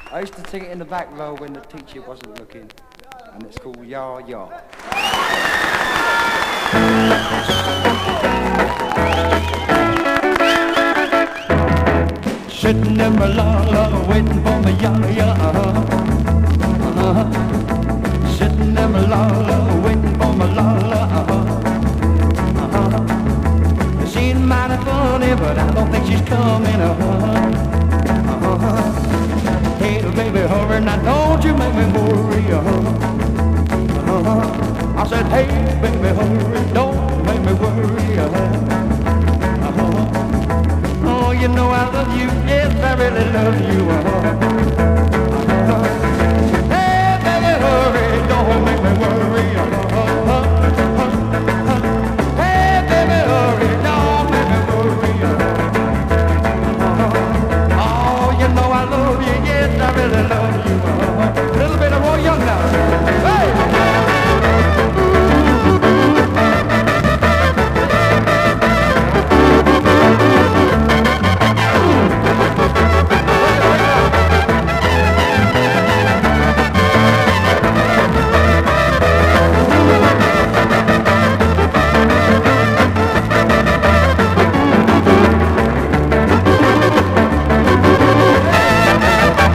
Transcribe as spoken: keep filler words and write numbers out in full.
I used to sing it in the back row when the teacher wasn't looking, and it's called Ya Ya. Sitting in my la la, waiting for my ya ya. Uh-huh. Sitting in my la la, waiting for my la la. Uh-huh. It seems mighty funny, but I don't think she's coming. Uh-huh. Uh-huh. Hey, baby, hurry now, don't you make me worry. Uh-huh. Uh-huh. I said, hey, baby, hurry.